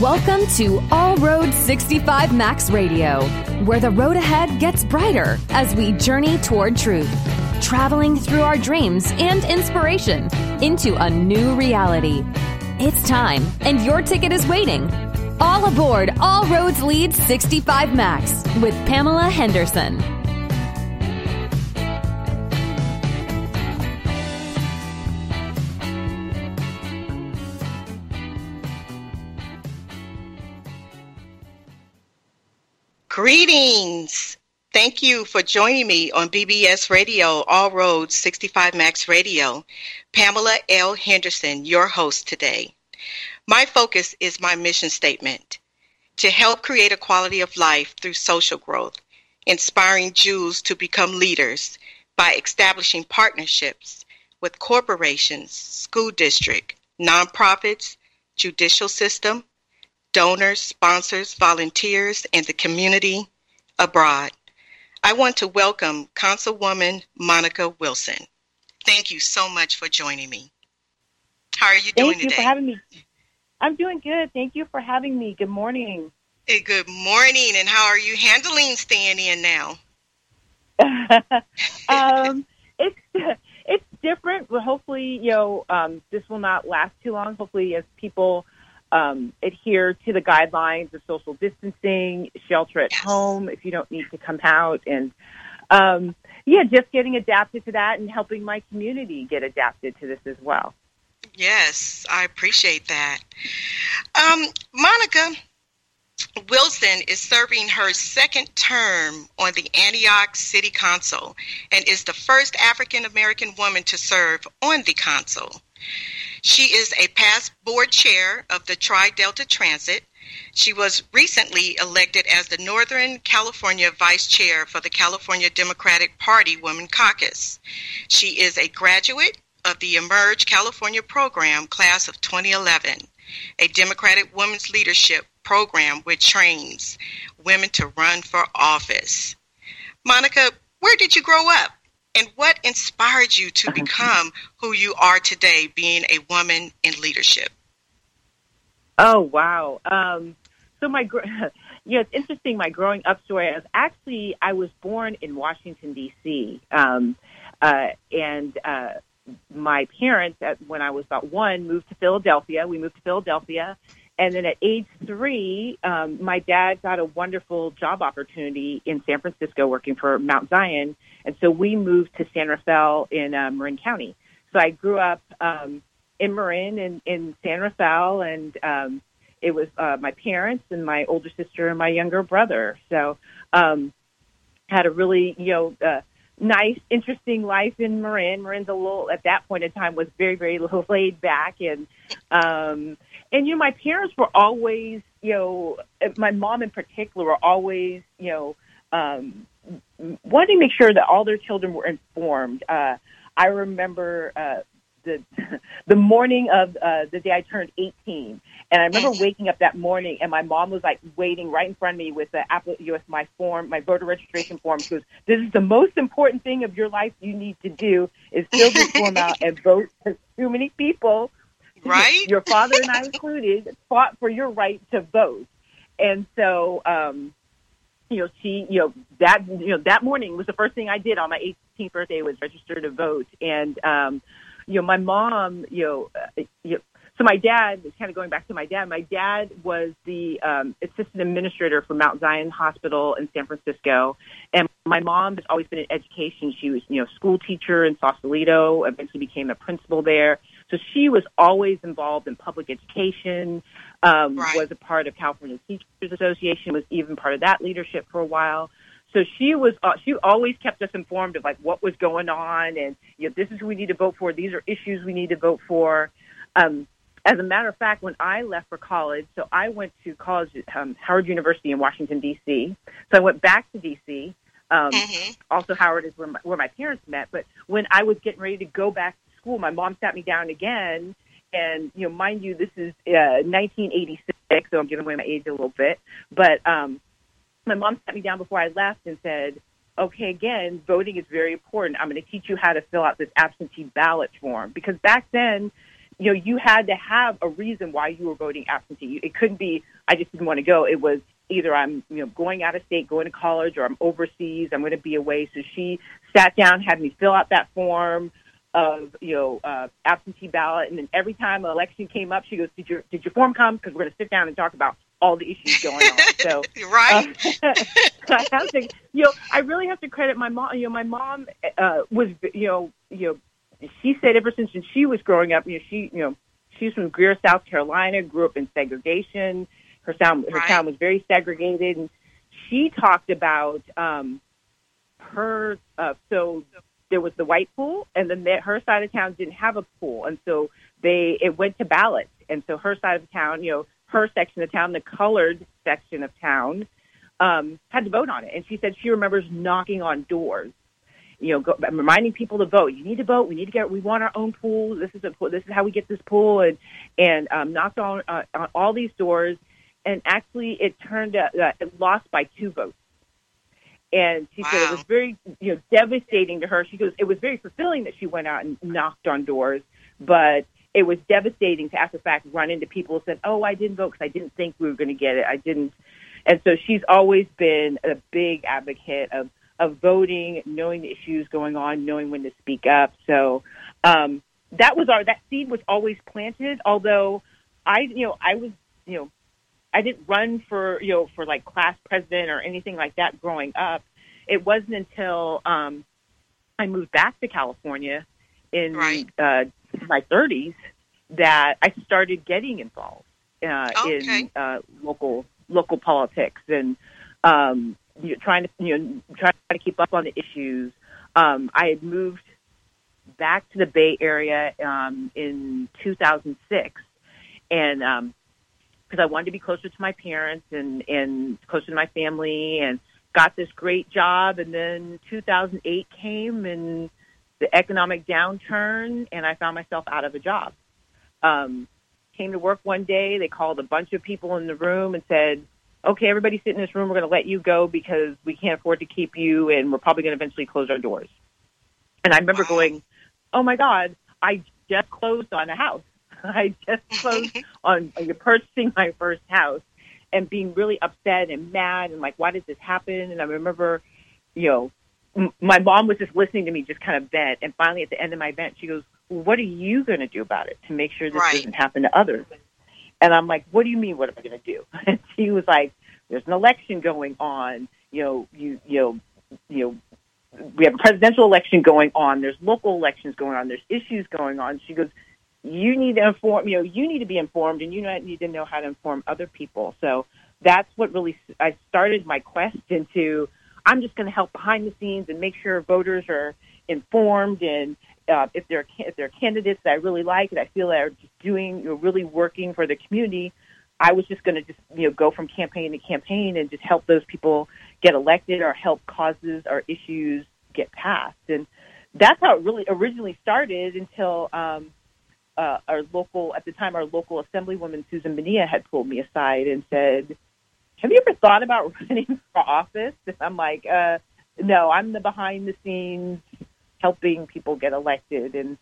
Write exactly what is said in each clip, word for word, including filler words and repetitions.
Welcome to All Road sixty-five Max Radio, where the road ahead gets brighter as we journey toward truth, traveling through our dreams and inspiration into a new reality. It's time, and your ticket is waiting. All aboard All Roads Lead sixty-five Max with Pamela Henderson. Greetings. Thank you for joining me on B B S Radio, All Roads sixty-five Max Radio. Pamela L. Henderson, your host today. My focus is my mission statement: to help create a quality of life through social growth, inspiring Jews to become leaders by establishing partnerships with corporations, school district, nonprofits, judicial system, donors, sponsors, volunteers, and the community abroad. I want to welcome Councilwoman Monica Wilson. Thank you so much for joining me. How are you doing today? Thank you for having me. I'm doing good. Thank you for having me. Good morning. Hey, good morning. And how are you handling staying in now? um, it's it's different, but hopefully, you know, um, this will not last too long. Hopefully, as people Um, adhere to the guidelines of social distancing, shelter at yes. home if you don't need to come out. And, um, yeah, just getting adapted to that and helping my community get adapted to this as well. Yes, I appreciate that. Um, Monica Wilson is serving her second term on the Antioch City Council and is the first African-American woman to serve on the council. She is a past board chair of the Tri-Delta Transit. She was recently elected as the Northern California Vice Chair for the California Democratic Party Women Caucus. She is a graduate of the Emerge California Program class of twenty eleven, a Democratic Women's Leadership program which trains women to run for office. Monica, where did you grow up? And what inspired you to become who you are today, being a woman in leadership? Oh, wow. Um, so my, gr- yeah, it's interesting. My growing up story is actually, I was born in Washington, D C. Um, uh, and uh, my parents, at, when I was about one, moved to Philadelphia. We moved to Philadelphia. And then at age three, um, my dad got a wonderful job opportunity in San Francisco working for Mount Zion. And so we moved to San Rafael in uh, Marin County. So I grew up um, in Marin and in San Rafael, and um, it was uh, my parents and my older sister and my younger brother. So um, had a really, you know, uh, nice, interesting life in Marin. Marin's a little, at that point in time, was very, very little laid back. And, um, and, you know, my parents were always, you know, my mom in particular were always, you know, um, wanting to make sure that all their children were informed. Uh, I remember uh, the the morning of uh, the day I turned eighteen, and I remember waking up that morning, and my mom was like waiting right in front of me with the you know, with my form, my voter registration form. She goes, "This is the most important thing of your life. You need to do is fill this form out and vote." Because too many people, right? Your father and I included, fought for your right to vote, and so. Um, You know, she, you know, that, you know, that morning was the first thing I did on my eighteenth birthday was register to vote. And, um, you know, my mom, you know, uh, you know, so my dad, kind of going back to my dad, my dad was the um, assistant administrator for Mount Zion Hospital in San Francisco. And my mom has always been in education. She was, you know, school teacher in Sausalito, eventually became a principal there. So she was always involved in public education, um, right. was a part of California Teachers Association, was even part of that leadership for a while. So she was, uh, she always kept us informed of like what was going on and, you know, this is who we need to vote for. These are issues we need to vote for. Um, as a matter of fact, when I left for college, so I went to college at um, Howard University in Washington, D C. So I went back to D C. Um, mm-hmm. Also, Howard is where my, where my parents met. But when I was getting ready to go back to school, my mom sat me down again. And, you know, mind you, this is uh, nineteen eighty-six, so I'm giving away my age a little bit. But um, my mom sat me down before I left and said, okay, again, voting is very important. I'm going to teach you how to fill out this absentee ballot form. Because back then, you know, you had to have a reason why you were voting absentee. It couldn't be, I just didn't want to go. It was either I'm, you know, going out of state, going to college, or I'm overseas, I'm going to be away. So she sat down, had me fill out that form of, you know, uh, absentee ballot. And then every time an election came up, she goes, did your, did your form come? Because we're going to sit down and talk about all the issues going on. So, right. Uh, I have to, you know, I really have to credit my mom. You know, my mom uh, was, you know, you know, she said ever since when she was growing up, you know, she, you know, she's from Greer, South Carolina, grew up in segregation. Her town, her right. town was very segregated, and she talked about um, her. Uh, so there was the white pool, and then the, her side of town didn't have a pool, and so they it went to ballots, and so her side of town, you know, her section of town, the colored section of town, um, had to vote on it. And she said she remembers knocking on doors, you know, go, reminding people to vote. You need to vote. We need to get. We want our own pool. This is a pool. This is how we get this pool, and and um, knocked on, uh, on all these doors. And actually, it turned out uh, it lost by two votes. And she wow. said it was very, you know, devastating to her. She goes, it was very fulfilling that she went out and knocked on doors, but it was devastating to, after the fact, run into people who said, "Oh, I didn't vote because I didn't think we were going to get it. I didn't." And so she's always been a big advocate of of voting, knowing the issues going on, knowing when to speak up. So um, that was our that seed was always planted. Although I, you know, I was, you know. I didn't run for, you know, for like class president or anything like that growing up. It wasn't until um, I moved back to California in right. uh, my thirties that I started getting involved uh, okay. in uh, local local politics and um, you know, trying to you know trying to keep up on the issues. Um, I had moved back to the Bay Area um, in two thousand six, and um, because I wanted to be closer to my parents and, and closer to my family, and got this great job. And then two thousand eight came and the economic downturn, and I found myself out of a job. Um, came to work one day. They called a bunch of people in the room and said, okay, everybody sit in this room. We're going to let you go because we can't afford to keep you, and we're probably going to eventually close our doors. And I remember going, oh, my God, I just closed on a house. I just closed on purchasing my first house and being really upset and mad and like, why did this happen? And I remember, you know, m- my mom was just listening to me just kind of vent. And finally at the end of my vent, she goes, well, what are you going to do about it to make sure this right. doesn't happen to others? And I'm like, what do you mean? What am I going to do? And she was like, there's an election going on. You know, you, you know, you know, we have a presidential election going on. There's local elections going on. There's issues going on. She goes, you need to inform, you know, you need to be informed, and you need to know how to inform other people. So that's what really, I started my quest into, I'm just going to help behind the scenes and make sure voters are informed. And uh, if they're, if they're candidates that I really like and I feel that are just doing, you know, really working for the community, I was just going to just, you know, go from campaign to campaign and just help those people get elected or help causes or issues get passed. And that's how it really originally started until, um, Uh, our local, at the time, our local assemblywoman, Susan Bonilla, had pulled me aside and said, have you ever thought about running for office? And I'm like, uh, no, I'm the behind the scenes helping people get elected. And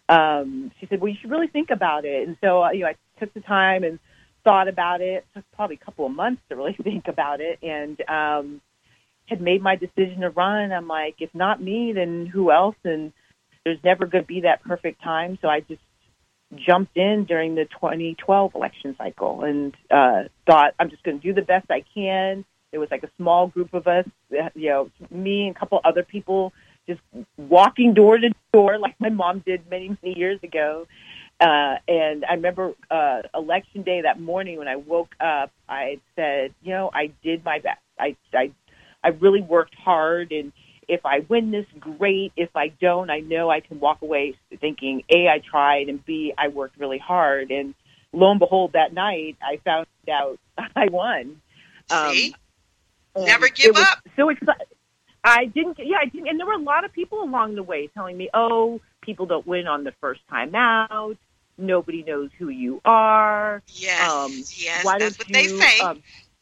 um, she said, well, you should really think about it. And so, uh, you know, I took the time and thought about it. It took probably a couple of months to really think about it, and um, had made my decision to run. I'm like, if not me, then who else? And there's never going to be that perfect time. So I just jumped in during the twenty twelve election cycle and uh, thought, I'm just going to do the best I can. There was like a small group of us, you know, me and a couple other people just walking door to door like my mom did many, many years ago. Uh, and I remember uh, election day that morning when I woke up, I said, you know, I did my best. I, I, I really worked hard, and if I win this, great. If I don't, I know I can walk away thinking, A, I tried, and B, I worked really hard. And lo and behold, that night, I found out I won. See? Um, Never give up. So excited. I didn't, yeah, I didn't. And there were a lot of people along the way telling me, oh, people don't win on the first time out. Nobody knows who you are. Yes, um, yes, why that's don't what you, they say. Um,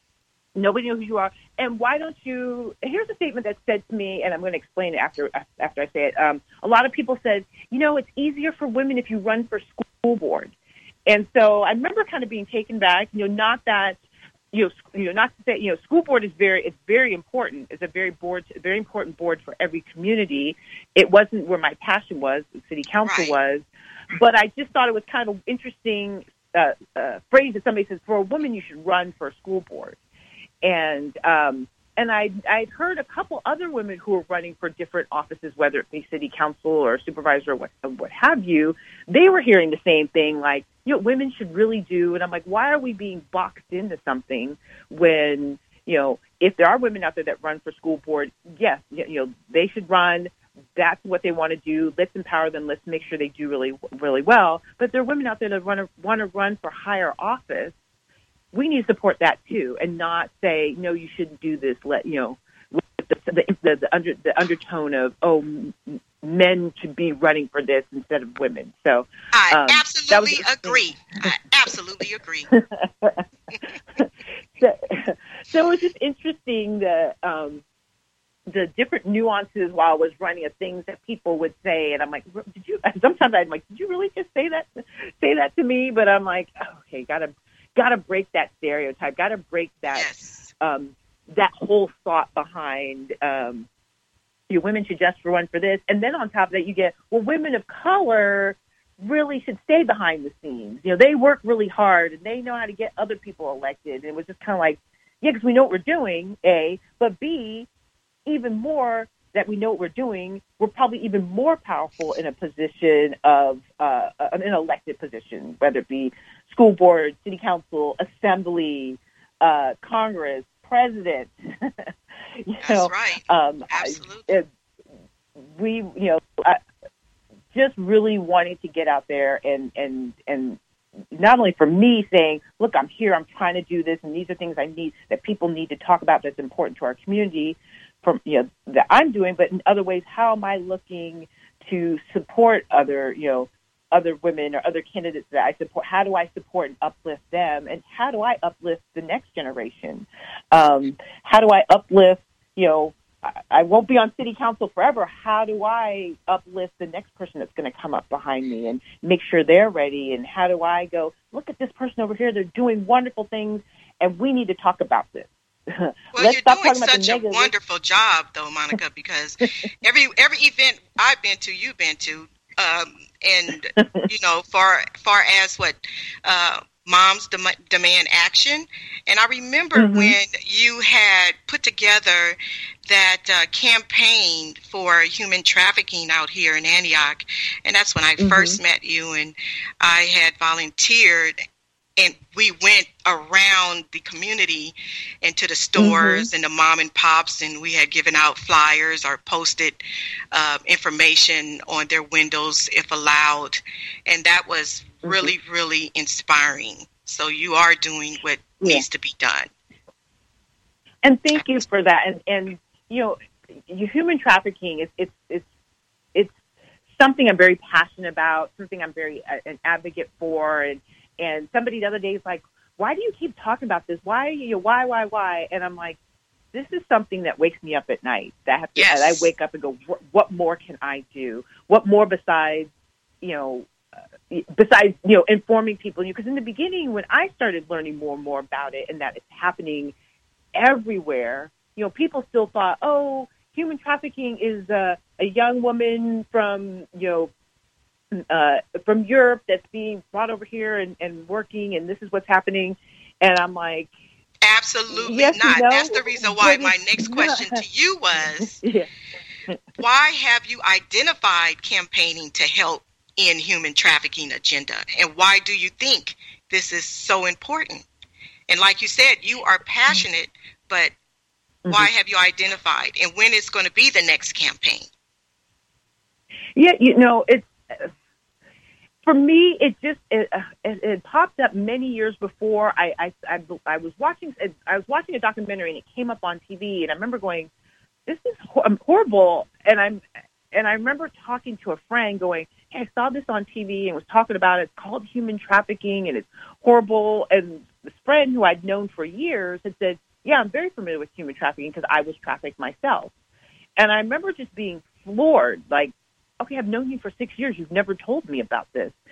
Nobody knows who you are. And why don't you, here's a statement that said to me, and I'm going to explain it after after I say it. Um, a lot of people said, you know, it's easier for women if you run for school school board. And so I remember kind of being taken back, you know, not that, you know, you know, not to say, you know, school board is very, it's very important. It's a very board, very important board for every community. It wasn't where my passion was, city council Right. was, but I just thought it was kind of an interesting uh, uh, phrase that somebody says, for a woman, you should run for a school board. And, um, and I, I'd heard a couple other women who were running for different offices, whether it be city council or supervisor or what, what have you. They were hearing the same thing, like, you know, women should really do. And I'm like, why are we being boxed into something when, you know, if there are women out there that run for school board, yes, you know, they should run. That's what they want to do. Let's empower them. Let's make sure they do really, really well. But there are women out there that want to, want to run for higher office. We need to support that too, and not say, no, you shouldn't do this. Let you know, with the the, the, the under the undertone of, oh, m- men should be running for this instead of women. So I um, absolutely agree. I absolutely agree. so, so it was just interesting the um, the different nuances while I was running of things that people would say, and I'm like, did you? Sometimes I'm like, did you really just say that? Say that to me? But I'm like, oh, okay, gotta. Got to break that stereotype. Got to break that Yes. um, that whole thought behind um, you women should just run for this, and then on top of that, you get well, women of color really should stay behind the scenes. You know, they work really hard and they know how to get other people elected. And it was just kind of like, yeah, because we know what we're doing, A, but B, even more that we know what we're doing, we're probably even more powerful in a position of uh, an elected position, whether it be school board, city council, assembly, uh, Congress, president. you That's know, right. um, Absolutely. it, we, you know, I, just really wanting to get out there and, and, and not only for me saying, look, I'm here, I'm trying to do this, and these are things I need, that people need to talk about that's important to our community, from, you know, that I'm doing, but in other ways, how am I looking to support other, you know, other women or other candidates that I support? How do I support and uplift them? And how do I uplift the next generation? Um, how do I uplift, you know, I, I won't be on city council forever. How do I uplift the next person that's going to come up behind me and make sure they're ready? And how do I go, look at this person over here, they're doing wonderful things, and we need to talk about this. Well, Let's you're stop doing talking about the such a negative. wonderful job, though, Monica, because every every event I've been to, you've been to, um, and you know, far far as what uh, Moms Dem- Demand Action, and I remember Mm-hmm. when you had put together that uh, campaign for human trafficking out here in Antioch, and that's when I Mm-hmm. first met you, and I had volunteered. And we went around the community and to the stores Mm-hmm. and the mom and pops, and we had given out flyers or posted uh, information on their windows if allowed. And that was really, mm-hmm. really inspiring. So you are doing what yeah. needs to be done. And thank you for that. And, and you know, human trafficking is it's it's it's something I'm very passionate about, something I'm very uh, an advocate for. And And somebody the other day is like, why do you keep talking about this? Why, you know, why, why, why? And I'm like, this is something that wakes me up at night. That I have to, yes. I wake up and go, what, what more can I do? What more besides, you know, uh, besides, you know, informing people? Because in the beginning, when I started learning more and more about it and that it's happening everywhere, you know, people still thought, oh, human trafficking is uh, a young woman from, you know, Uh, from Europe that's being brought over here and, and working, and this is what's happening. And I'm like, absolutely yes, not. You know, that's the reason why my next question to you was, yeah. why have you identified campaigning to help in human trafficking agenda? And why do you think this is so important? And like you said, you are passionate, but mm-hmm. why have you identified? And when is going to be the next campaign? Yeah, you know, it's, for me, it just it, it, it popped up many years before. I, I I I was watching I was watching a documentary and it came up on T V, and I remember going, "This is horrible." And I'm and I remember talking to a friend, going, "Hey, I saw this on T V and was talking about it. It's called human trafficking, and it's horrible." And this friend who I'd known for years had said, "Yeah, I'm very familiar with human trafficking because I was trafficked myself." And I remember just being floored, like, okay, I've known you for six years. You've never told me about this.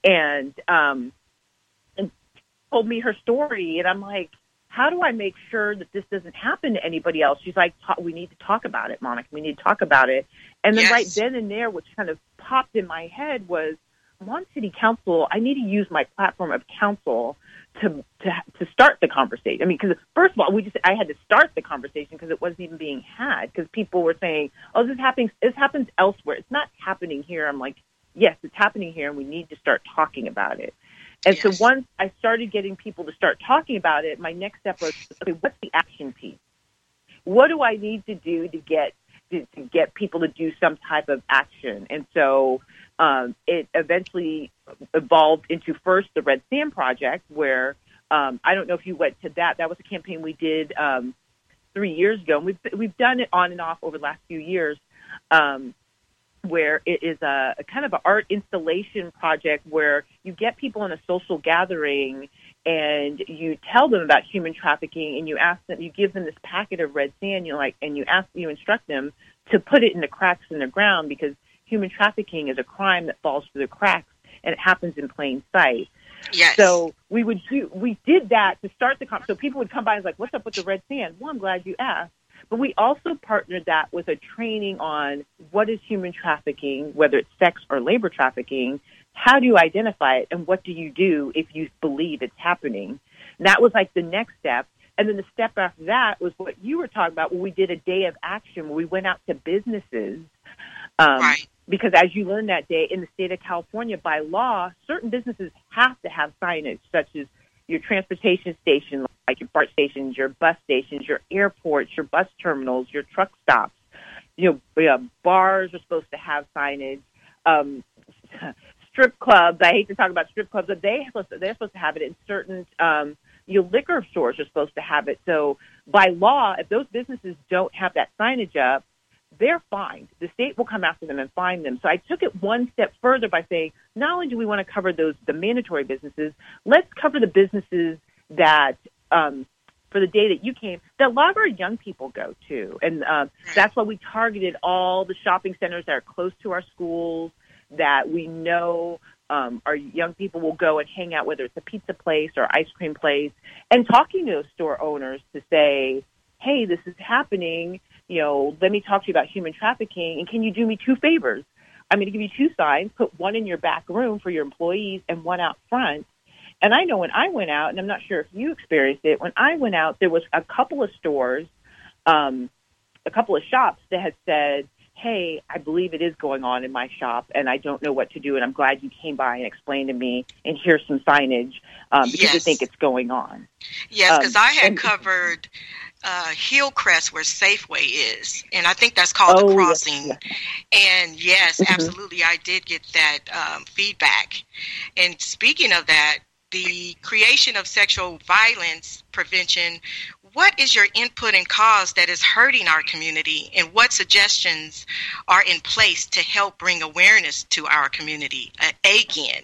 and um, and told me her story, and I'm like, how do I make sure that this doesn't happen to anybody else? She's like, we need to talk about it, Monica. We need to talk about it. And then yes. right then and there, which kind of popped in my head was, I'm on city council. I need to use my platform of council to to to start the conversation. I mean, because first of all, we just I had to start the conversation because it wasn't even being had, because people were saying, "Oh, this is happening. This happens elsewhere. It's not happening here." I'm like, "Yes, it's happening here, and we need to start talking about it." And yes. so once I started getting people to start talking about it, my next step was, okay, what's the action piece? What do I need to do to get to, to get people to do some type of action? And so um, it eventually evolved into first the Red Sand Project, where um, I don't know if you went to that. That was a campaign we did um, three years ago, and we've we've done it on and off over the last few years. Um, where it is a, a kind of an art installation project where you get people in a social gathering and you tell them about human trafficking, and you ask them, you give them this packet of red sand, you like, and you ask, you instruct them to put it in the cracks in the ground, because human trafficking is a crime that falls through the cracks and it happens in plain sight. Yes. So we would do, we did that to start the conversation. So people would come by and like, what's up with the red sand? Well, I'm glad you asked. But we also partnered that with a training on what is human trafficking, whether it's sex or labor trafficking, how do you identify it, and what do you do if you believe it's happening? And that was like the next step. And then the step after that was what you were talking about, where we did a day of action where we went out to businesses. Um, right. Because as you learned that day, in the state of California, by law, certain businesses have to have signage, such as your transportation station, like your BART stations, your bus stations, your airports, your bus terminals, your truck stops. You know, uh, bars are supposed to have signage. Um, strip clubs, I hate to talk about strip clubs, but they supposed to, they're supposed to have it in certain, um, you know, liquor stores are supposed to have it. So by law, if those businesses don't have that signage up, they're fined. The state will come after them and fine them. So I took it one step further by saying, not only do we want to cover those, the mandatory businesses, let's cover the businesses that, um, for the day that you came, that a lot of our young people go to. And uh, that's why we targeted all the shopping centers that are close to our schools, that we know um, our young people will go and hang out, whether it's a pizza place or ice cream place, and talking to those store owners to say, hey, this is happening. You know, let me talk to you about human trafficking, and can you do me two favors? I'm going to give you two signs, put one in your back room for your employees and one out front. And I know when I went out, and I'm not sure if you experienced it, when I went out, there was a couple of stores, um, a couple of shops that had said, hey, I believe it is going on in my shop, and I don't know what to do, and I'm glad you came by and explained to me, and here's some signage, um, because yes. I think it's going on. Yes, because um, I had and, covered uh, Hillcrest, where Safeway is, and I think that's called oh, The Crossing. Yes, yes. And yes, mm-hmm. absolutely, I did get that um, feedback. And speaking of that, the creation of sexual violence prevention, what is your input and cause that is hurting our community, and what suggestions are in place to help bring awareness to our community uh, again?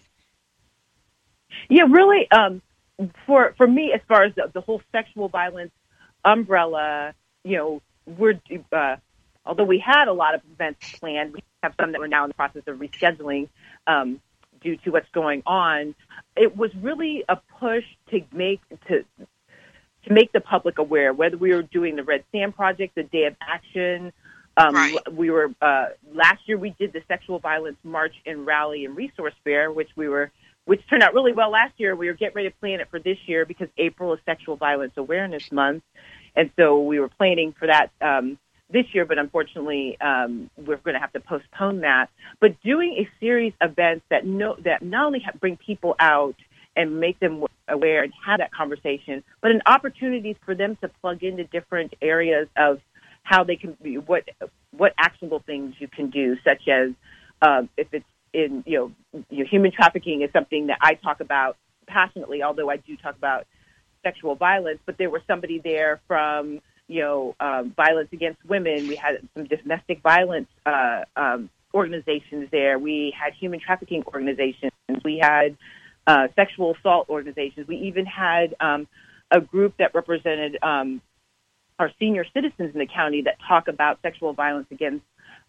Yeah, really, um, for for me, as far as the, the whole sexual violence umbrella, you know, we're, uh, although we had a lot of events planned, we have some that we're now in the process of rescheduling, um, due to what's going on. It was really a push to make to to make the public aware, whether we were doing the Red Sand Project, the Day of Action. Um, right. We were uh, last year we did the Sexual Violence March and Rally and Resource Fair, which we were which turned out really well last year. We were getting ready to plan it for this year because April is Sexual Violence Awareness Month, and so we were planning for that um, this year, but unfortunately, um, we're going to have to postpone that. But doing a series of events that no, that not only have, bring people out and make them aware and have that conversation, but an opportunity for them to plug into different areas of how they can be, what what actionable things you can do, such as uh, if it's in, you know, you know, human trafficking is something that I talk about passionately, although I do talk about sexual violence, but there was somebody there from, you know, um, violence against women. We had some domestic violence uh, um, organizations there. We had human trafficking organizations. We had uh, sexual assault organizations. We even had um, a group that represented um, our senior citizens in the county that talk about sexual violence against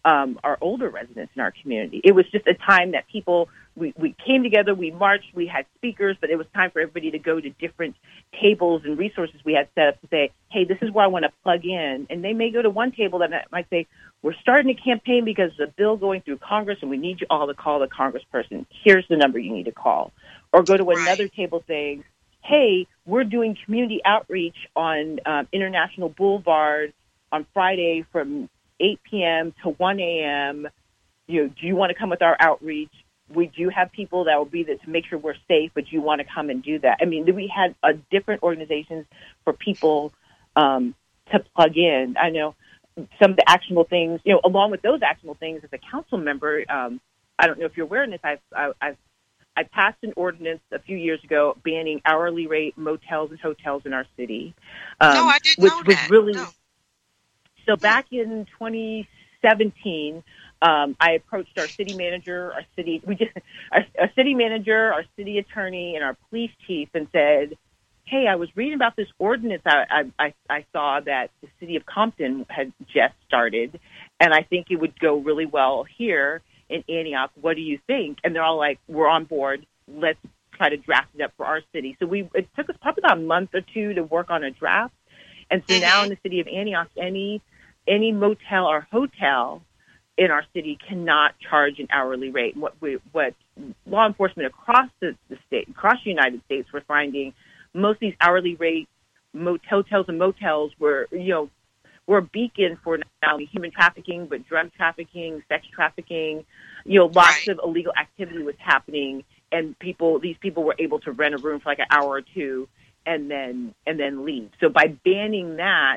um, our older residents in our community. It was just a time that people, we, we came together, we marched, we had speakers, but it was time for everybody to go to different tables and resources we had set up to say, hey, this is where I want to plug in. And they may go to one table that might say, we're starting a campaign because there's a bill going through Congress and we need you all to call the congressperson. Here's the number you need to call. Or go to another right. table saying, hey, we're doing community outreach on um, International Boulevard on Friday from eight p.m. to one a.m. You know, do you want to come with our outreach? We do have people that will be there to make sure we're safe, but you want to come and do that. I mean, we had uh, different organizations for people um, to plug in. I know some of the actionable things, you know, along with those actionable things as a council member, um, I don't know if you're aware of this, I've, I, I've I passed an ordinance a few years ago banning hourly rate motels and hotels in our city. Um, no, I didn't which know was that. Really, no. So back in twenty seventeen, um, I approached our city manager, our city, we just, our, our city manager, our city attorney, and our police chief, and said, "Hey, I was reading about this ordinance I, I, I saw that the city of Compton had just started, and I think it would go really well here in Antioch. What do you think?" And they're all like, "We're on board. Let's try to draft it up for our city." So we it took us probably about a month or two to work on a draft. And so mm-hmm. now in the city of Antioch, any any motel or hotel in our city cannot charge an hourly rate. What we, what law enforcement across the, the state, across the United States, were finding, most of these hourly rate hotels and motels were, you know, were a beacon for not only human trafficking, but drug trafficking, sex trafficking. You know, lots right. of illegal activity was happening, and people, these people were able to rent a room for like an hour or two and then and then leave. So by banning that,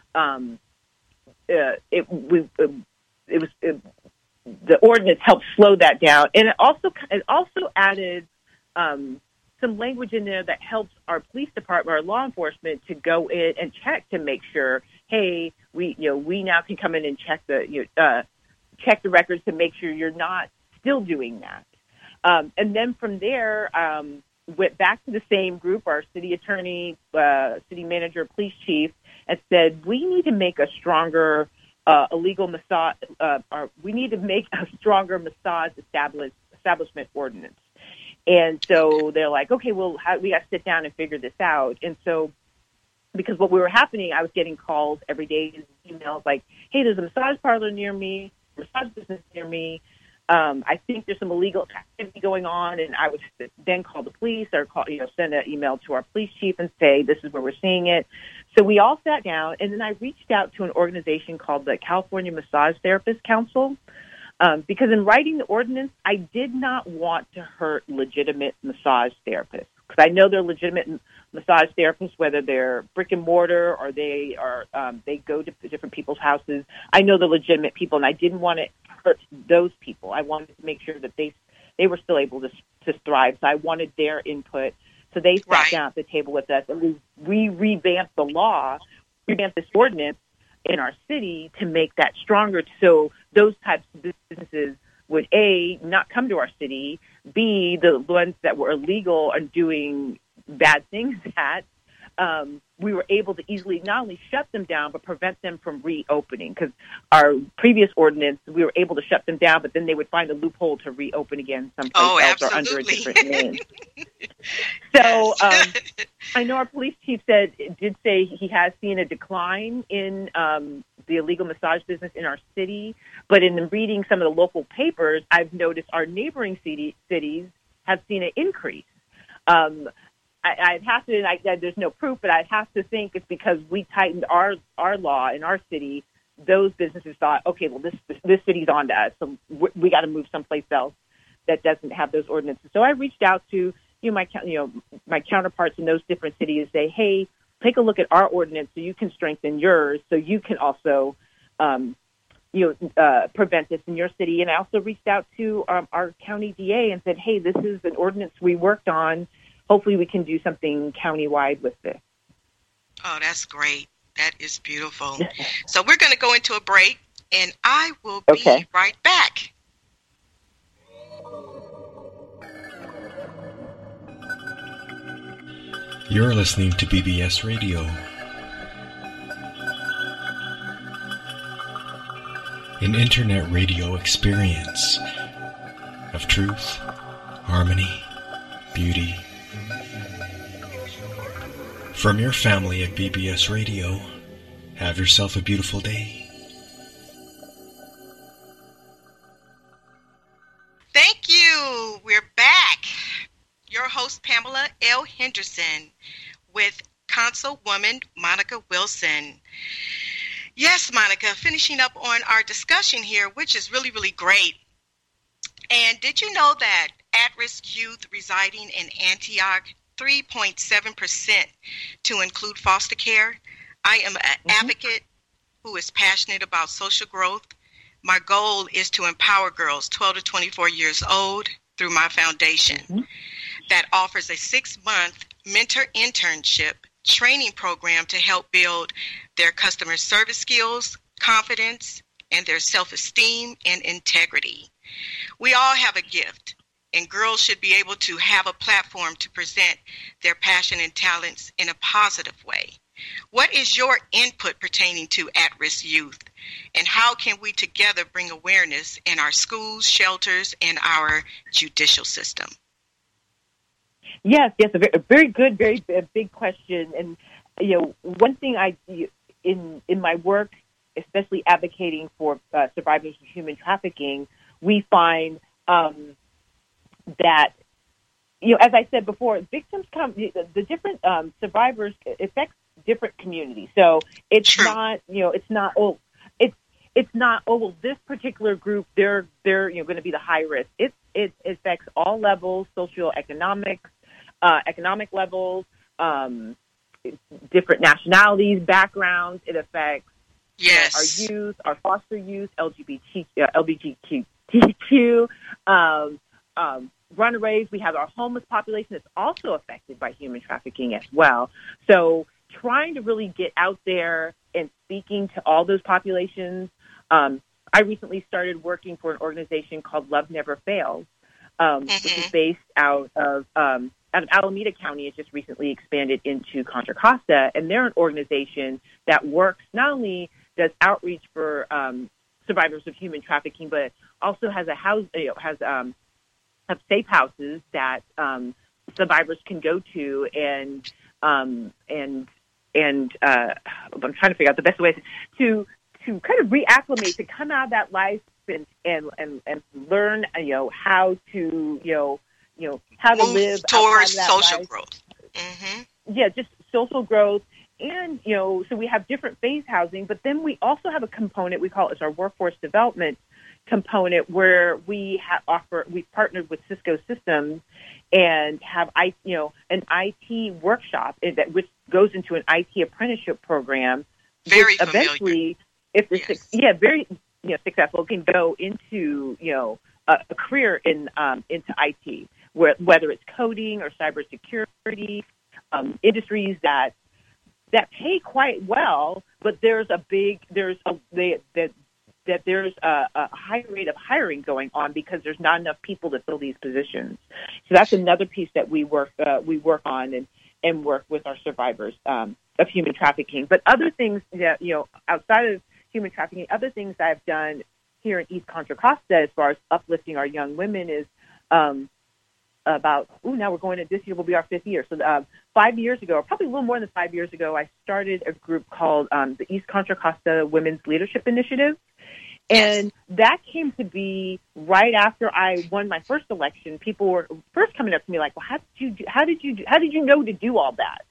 um, uh, it we it, it was it, the ordinance helped slow that down, and it also it also added um, some language in there that helps our police department, our law enforcement, to go in and check to make sure, hey, we you know we now can come in and check the you know, uh, check the records to make sure you're not still doing that. Um, and then from there, um, went back to the same group, our city attorney, uh, city manager, police chief, and said, we need to make a stronger uh, illegal massage, uh, or we need to make a stronger massage establish, establishment ordinance. And so they're like, okay, well, how, we got to sit down and figure this out. And so, because what we were happening, I was getting calls every day, emails like, hey, there's a massage parlor near me, massage business near me. Um, I think there's some illegal activity going on, and I would then call the police or call, you know, send an email to our police chief and say, this is where we're seeing it. So we all sat down, and then I reached out to an organization called the California Massage Therapist Council, um, because in writing the ordinance, I did not want to hurt legitimate massage therapists, because I know they're legitimate massage therapists, whether they're brick and mortar or they are um, they go to different people's houses. I know they're legitimate people, and I didn't want to hurt those people. I wanted to make sure that they they were still able to to thrive. So I wanted their input. So they sat right. down at the table with us, and we, we revamped the law, revamped this ordinance in our city to make that stronger. So those types of businesses would, A, not come to our city, B, the ones that were illegal and doing bad things at, um, we were able to easily not only shut them down, but prevent them from reopening. Because our previous ordinance, we were able to shut them down, but then they would find a loophole to reopen again someplace oh, else or under a different name. So um, I know our police chief said did say he has seen a decline in um, the illegal massage business in our city, but in reading some of the local papers, I've noticed our neighboring city, cities have seen an increase. Um, I, I'd have to, I, there's no proof, but I'd have to think it's because we tightened our, our law in our city. Those businesses thought, okay, well, this this city's on to us, so we, we got to move someplace else that doesn't have those ordinances. So I reached out to you know my you know my counterparts in those different cities and say, hey, take a look at our ordinance so you can strengthen yours, so you can also um, you know uh, prevent this in your city. And I also reached out to um, our county D A and said, hey, this is an ordinance we worked on. Hopefully we can do something countywide with this. Oh, that's great. That is beautiful. So we're going to go into a break, and I will be okay. right back. You're listening to B B S Radio. An internet radio experience of truth, harmony, beauty. From your family at B B S Radio, have yourself a beautiful day. Thank you. We're back. Your host, Pamela L. Henderson, with Councilwoman Monica Wilson. Yes, Monica, finishing up on our discussion here, which is really, really great. And did you know that at-risk youth residing in Antioch, three point seven percent to include foster care? I am an mm-hmm. advocate who is passionate about social growth. My goal is to empower girls twelve to twenty-four years old through my foundation mm-hmm. that offers a six-month mentor internship training program to help build their customer service skills, confidence, and their self-esteem and integrity. We all have a gift, and girls should be able to have a platform to present their passion and talents in a positive way. What is your input pertaining to at-risk youth, and how can we together bring awareness in our schools, shelters, and our judicial system? Yes, yes, a very, a very good, very big question. And, you know, one thing I, in in my work, especially advocating for uh, survivors of human trafficking, we find um, that, you know, as I said before, victims come, the, the different um, survivors affects different communities. So it's True. not, you know, it's not, oh, it's it's not, oh, well, this particular group, they're, they're you know, going to be the high risk. It, it affects all levels, socioeconomic, Uh, economic levels, um, different nationalities, backgrounds. It affects yes. our youth, our foster youth, L G B T, uh, L G B T Q, um, um, runaways. We have our homeless population that's also affected by human trafficking as well. So trying to really get out there and speaking to all those populations. Um, I recently started working for an organization called Love Never Fails, um, mm-hmm. which is based out of um, out of Alameda County. It just recently expanded into Contra Costa, and they're an organization that works, not only does outreach for um, survivors of human trafficking, but also has a house, you know, has um, have safe houses that um, survivors can go to, and um, and and uh, I'm trying to figure out the best way to to kind of reacclimate, to come out of that life and and and, and learn, you know, how to, you know. You know, how to Move live towards social life. growth. Mm-hmm. Yeah, just social growth. And, you know, so we have different phase housing, but then we also have a component, we call it our workforce development component, where we have offer, we've partnered with Cisco Systems and have, I, you know, an I T workshop that which goes into an I T apprenticeship program. Very which eventually, if the, yes. yeah, very, you know, successful, can go into, you know, a, a career in um, into I T. Where, whether it's coding or cybersecurity, um, industries that that pay quite well, but there's a big there's a they, that that there's a, a high rate of hiring going on because there's not enough people to fill these positions. So that's another piece that we work uh, we work on and, and work with our survivors um, of human trafficking. But other things that, you know, outside of human trafficking, other things that I've done here in East Contra Costa as far as uplifting our young women is. Um, about, ooh, now we're going to, this year will be our fifth year. So uh, five years ago, or probably a little more than five years ago, I started a group called um, the East Contra Costa Women's Leadership Initiative. And that came to be right after I won my first election. People were first coming up to me like, well, how did you do, how did you do, how did you know to do all that?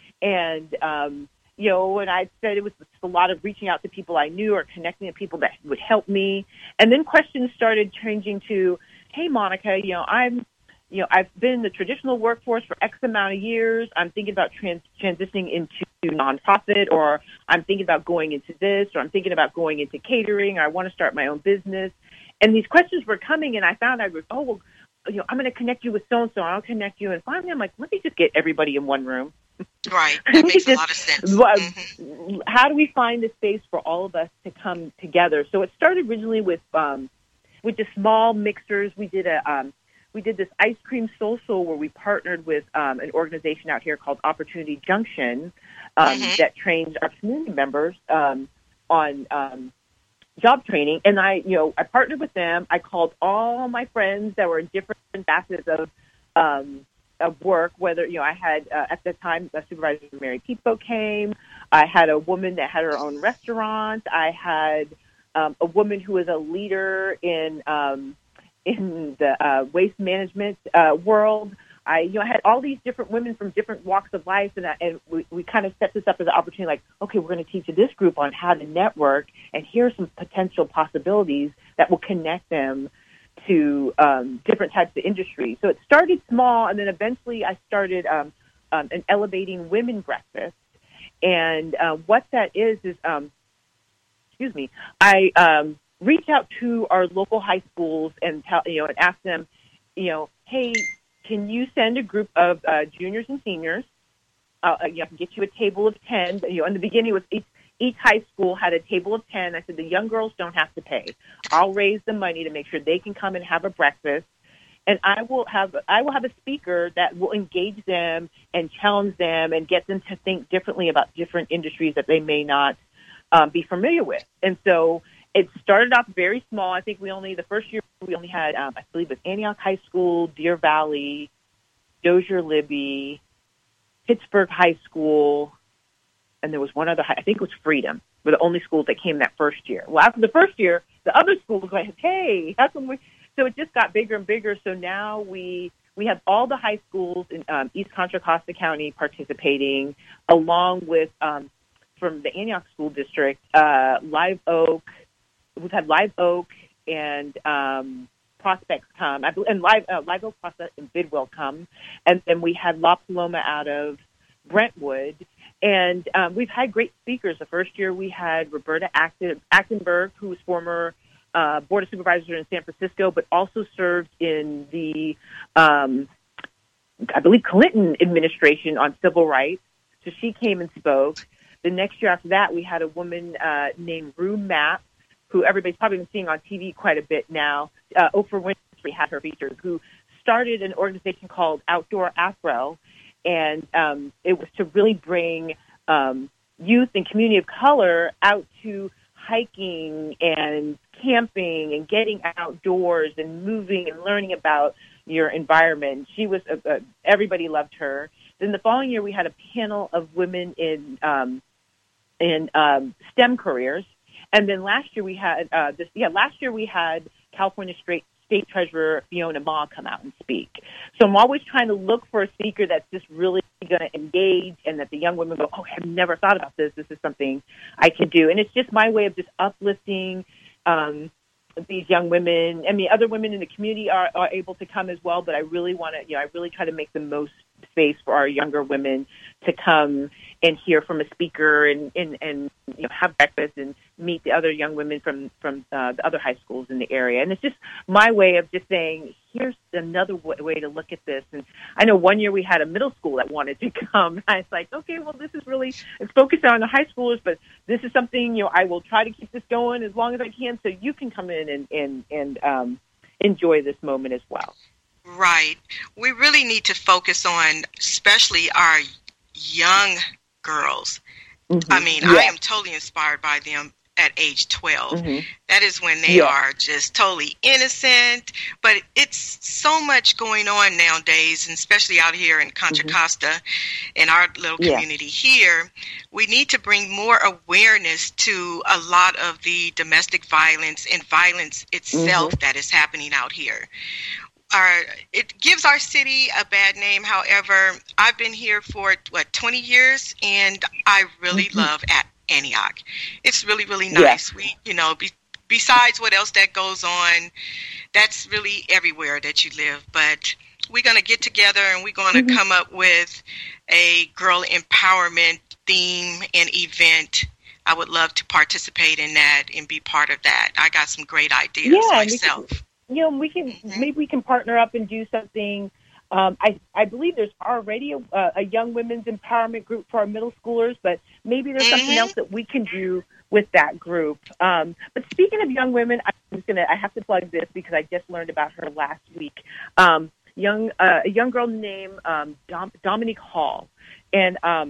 And, um, you know, and I said it was a lot of reaching out to people I knew or connecting to people that would help me. And then questions started changing to, hey, Monica, you know, I'm, You know, I've been in the traditional workforce for X amount of years. I'm thinking about trans- transitioning into nonprofit, or I'm thinking about going into this, or I'm thinking about going into catering, or I want to start my own business. And these questions were coming, and I found I was, oh, well, you know, I'm going to connect you with so-and-so, and I'll connect you. And finally, I'm like, let me just get everybody in one room. Right. That makes just, a lot of sense. Mm-hmm. How do we find the space for all of us to come together? So it started originally with um, with just small mixers. We did a um, we did this ice cream social where we partnered with um, an organization out here called Opportunity Junction um, mm-hmm. that trains our community members um, on um, job training. And I, you know, I partnered with them. I called all my friends that were in different facets of, um, of work, whether, you know, I had, uh, at the time, a supervisor, Mary Peepo, came. I had a woman that had her own restaurant. I had um, a woman who was a leader in um, in the uh, waste management uh, world. I, you know, I had all these different women from different walks of life, and, I, and we, we kind of set this up as an opportunity, like, okay, we're going to teach this group on how to network, and here are some potential possibilities that will connect them to um, different types of industries. So it started small, and then eventually I started um, um, an Elevating Women Breakfast. And uh, what that is is, um, excuse me, I um, reach out to our local high schools and tell, you know, and ask them, you know, hey, can you send a group of uh, juniors and seniors? Uh, you know, I can get you a table of ten. You know, in the beginning, it was each, each high school had a table of ten. I said the young girls don't have to pay. I'll raise the money to make sure they can come and have a breakfast. And I will have I will have a speaker that will engage them and challenge them and get them to think differently about different industries that they may not um, be familiar with. And so it started off very small. I think we only, the first year, we only had, um, I believe it was Antioch High School, Deer Valley, Dozier Libby, Pittsburgh High School, and there was one other, I think it was Freedom, were the only schools that came that first year. Well, after the first year, the other schools were like, hey, how come we... So it just got bigger and bigger. So now we we have all the high schools in um, East Contra Costa County participating, along with um, from the Antioch School District, uh, Live Oak. We've had Live Oak and um, Prospects come, and Live uh, Live Oak, Prospects, and Bidwell come, and then we had La Paloma out of Brentwood. And um, we've had great speakers. The first year we had Roberta Acton, Actenberg, who was former Uh, Board of Supervisors in San Francisco, but also served in the, um, I believe, Clinton administration on civil rights. So she came and spoke. The next year after that, we had a woman uh, named Rue Mapp, who everybody's probably been seeing on T V quite a bit now. Uh, Oprah Winfrey had her featured, who started an organization called Outdoor Afro, and um, it was to really bring um, youth and community of color out to hiking and camping and getting outdoors and moving and learning about your environment. She was, a, a, everybody loved her. Then the following year we had a panel of women in, um, in um, STEM careers. And then last year we had, uh, this, yeah, last year we had California State, State Treasurer Fiona Ma come out and speak. So I'm always trying to look for a speaker that's just really going to engage and that the young women go, oh, I've never thought about this. This is something I can do. And it's just my way of just uplifting um, these young women. I mean, other women in the community are, are able to come as well, but I really want to, you know, I really try to make the most space for our younger women to come and hear from a speaker and, and, and you know, have breakfast and meet the other young women from, from uh, the other high schools in the area. And it's just my way of just saying, here's another w- way to look at this. And I know one year we had a middle school that wanted to come. I was like, okay, well, this is really, it's focused on the high schoolers, but this is something, you know, I will try to keep this going as long as I can so you can come in and, and, and um, enjoy this moment as well. Right. We really need to focus on especially our young girls. Mm-hmm. I mean, yeah. I am totally inspired by them at age twelve. Mm-hmm. That is when they yeah. are just totally innocent. But it's so much going on nowadays, and especially out here in Contra mm-hmm. Costa, in our little community yeah. here. We need to bring more awareness to a lot of the domestic violence and violence itself mm-hmm. that is happening out here. Our, it gives our city a bad name. However, I've been here for, what, twenty years, and I really mm-hmm. love at Antioch. It's really, really nice. Yeah. We, you know, be, besides what else that goes on, that's really everywhere that you live. But we're going to get together, and we're going to mm-hmm. come up with a girl empowerment theme and event. I would love to participate in that and be part of that. I got some great ideas yeah, myself. You know, we can mm-hmm. maybe we can partner up and do something. Um, I I believe there's already a, uh, a young women's empowerment group for our middle schoolers, but maybe there's mm-hmm. something else that we can do with that group. Um, but speaking of young women, I'm just gonna I have to plug this because I just learned about her last week. Um, young uh, a young girl named um, Dom, Dominique Hall, and um,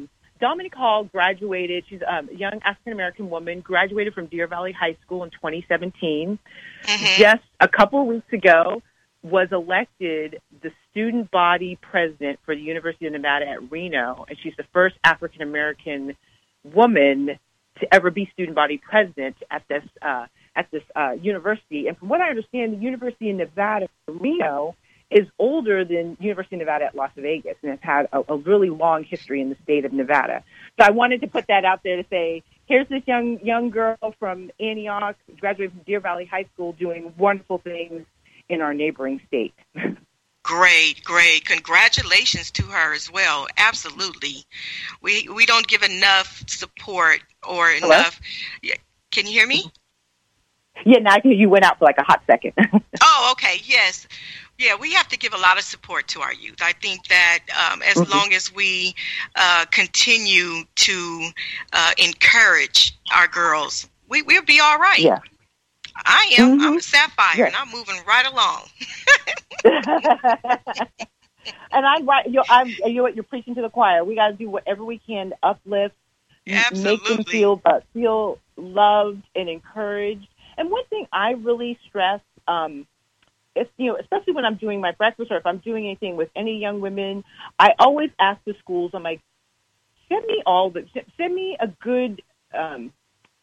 Dominique Hall graduated. She's a young African-American woman, graduated from Deer Valley High School in twenty seventeen. Mm-hmm. Just a couple of weeks ago, was elected the student body president for the University of Nevada at Reno, and she's the first African-American woman to ever be student body president at this uh, at this uh, university. And from what I understand, the University of Nevada at Reno is older than University of Nevada at Las Vegas, and it's had a, a really long history in the state of Nevada. So I wanted to put that out there to say, here's this young young girl from Antioch, graduated from Deer Valley High School, doing wonderful things in our neighboring state. Great, great. Congratulations to her as well. Absolutely. We we don't give enough support or Hello? enough. Can you hear me? Yeah, now you went out for like a hot second. Oh, okay. Yes. Yeah, we have to give a lot of support to our youth. I think that um, as mm-hmm. long as we uh, continue to uh, encourage our girls, we, we'll be all right. Yeah. I am. Mm-hmm. I'm a sapphire, yes. and I'm moving right along. And I'm right. You're, I'm, you're, you're preaching to the choir. We got to do whatever we can to uplift, Absolutely. make them feel uh, feel loved and encouraged. And one thing I really stress, um, is, you know, especially when I'm doing my breakfast or if I'm doing anything with any young women, I always ask the schools, I'm like, send me all the, send me a good, um,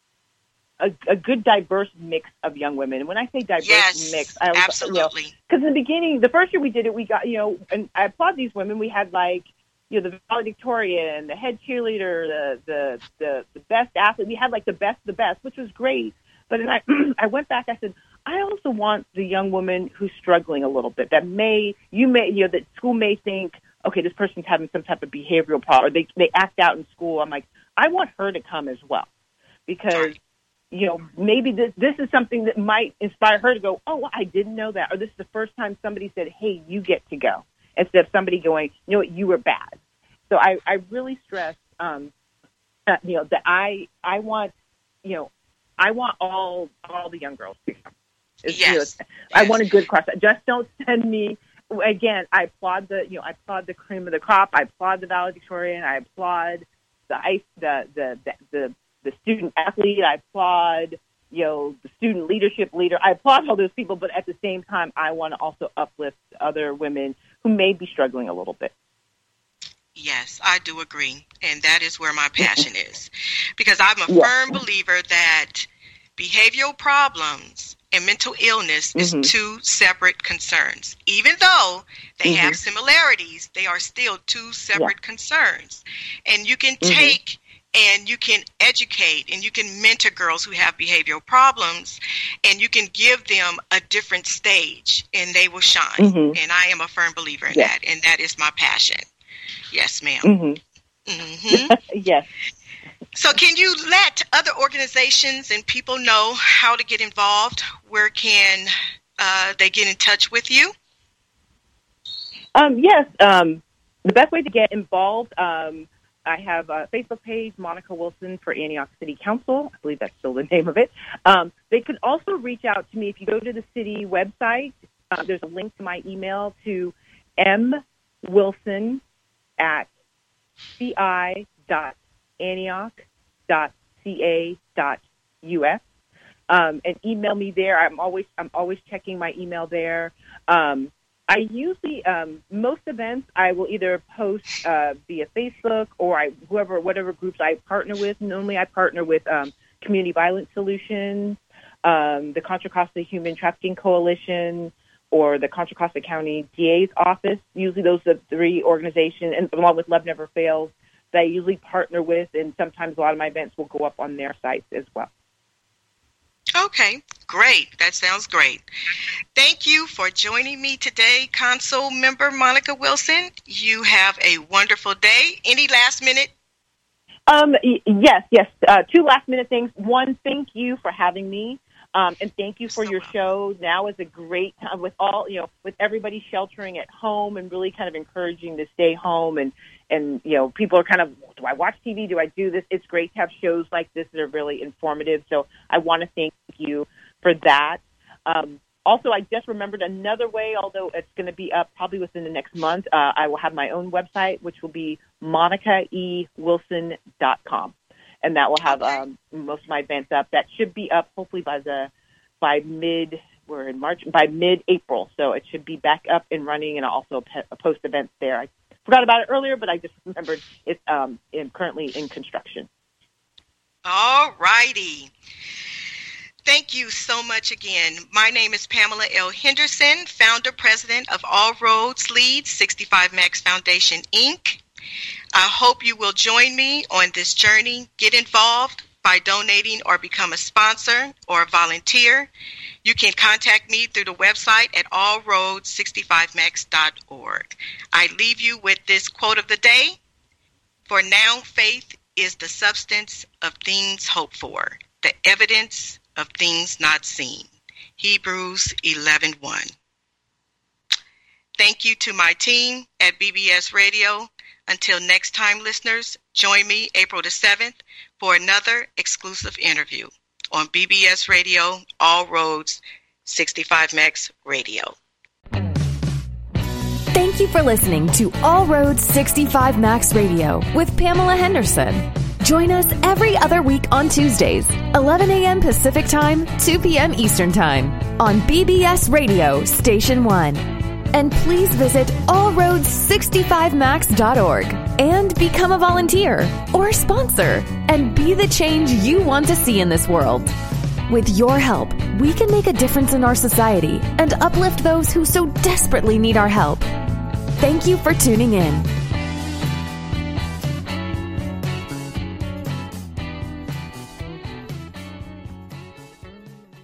a, a good diverse mix of young women. And when I say diverse yes, mix, I was, absolutely. Because you know, in the beginning, the first year we did it, we got, you know, and I applaud these women. We had like, you know, the valedictorian, the head cheerleader, the, the, the, the best athlete. We had like the best, the best, which was great. But then I, I went back, I said, I also want the young woman who's struggling a little bit, that may, you may, you know, that school may think, okay, this person's having some type of behavioral problem, or they, they act out in school. I'm like, I want her to come as well. Because, you know, maybe this, this is something that might inspire her to go, oh, well, I didn't know that. Or this is the first time somebody said, hey, you get to go. Instead of somebody going, you know what, you were bad. So I, I really stress, um, uh, you know, that I, I want, you know, I want all all the young girls to come. Yes. You know, yes. I want a good cross. Just don't send me. Again, I applaud the you know I applaud the cream of the crop. I applaud the valedictorian. I applaud the ice the the the the, the student athlete. I applaud you know the student leadership leader. I applaud all those people. But at the same time, I want to also uplift other women who may be struggling a little bit. Yes, I do agree. And that is where my passion is. Because I'm a yeah. firm believer that behavioral problems and mental illness is mm-hmm. two separate concerns. Even though they mm-hmm. have similarities, they are still two separate yeah. concerns. And you can mm-hmm. take and you can educate and you can mentor girls who have behavioral problems, and you can give them a different stage and they will shine. Mm-hmm. And I am a firm believer in yeah. that. And that is my passion. Yes, ma'am. Mm-hmm. Mm-hmm. Yes. So can you let other organizations and people know how to get involved? Where can uh, they get in touch with you? Um, yes. Um, the best way to get involved, um, I have a Facebook page, Monica Wilson for Antioch City Council. I believe that's still the name of it. Um, they could also reach out to me. If you go to the city website, uh, there's a link to my email to m wilson at ci dot antioch dot ca dot u s, um, and email me there. I'm always I'm always checking my email there. Um, I usually um, most events I will either post uh, via Facebook or I whoever whatever groups I partner with. Normally I partner with um, Community Violence Solutions, um, the Contra Costa Human Trafficking Coalition, or the Contra Costa County D A's office. Usually those are the three organizations, and along with Love Never Fails, that I usually partner with, and sometimes a lot of my events will go up on their sites as well. Okay, great. That sounds great. Thank you for joining me today, Council Member Monica Wilson. You have a wonderful day. Any last minute? Um, y- yes, yes. Uh, two last minute things. One, thank you for having me. Um, and thank you for so your well. show. Now is a great time with all, you know, with everybody sheltering at home and really kind of encouraging to stay home. And, and, you know, people are kind of, do I watch T V? Do I do this? It's great to have shows like this that are really informative. So I want to thank you for that. Um, also, I just remembered another way, although it's going to be up probably within the next month. Uh, I will have my own website, which will be monica e wilson dot com. And that will have um, most of my events up. That should be up hopefully by the by mid, we're in March, by mid-April. So it should be back up and running, and I'll also post events there. I forgot about it earlier, but I just remembered it's um, in, currently in construction. All righty. Thank you so much again. My name is Pamela L. Henderson, founder, president of All Roads Leads sixty-five Max Foundation, Incorporated. I hope you will join me on this journey. Get involved by donating or become a sponsor or a volunteer. You can contact me through the website at all roads sixty-five max dot org. I leave you with this quote of the day. For now, faith is the substance of things hoped for, the evidence of things not seen. Hebrews eleven one. Thank you to my team at B B S Radio. Until next time, listeners, join me April the seventh for another exclusive interview on B B S Radio, All Roads sixty-five Max Radio. Thank you for listening to All Roads sixty-five Max Radio with Pamela Henderson. Join us every other week on Tuesdays, eleven a.m. Pacific Time, two p.m. Eastern Time on B B S Radio Station one. And please visit all roads sixty-five max dot org and become a volunteer or sponsor and be the change you want to see in this world. With your help, we can make a difference in our society and uplift those who so desperately need our help. Thank you for tuning in.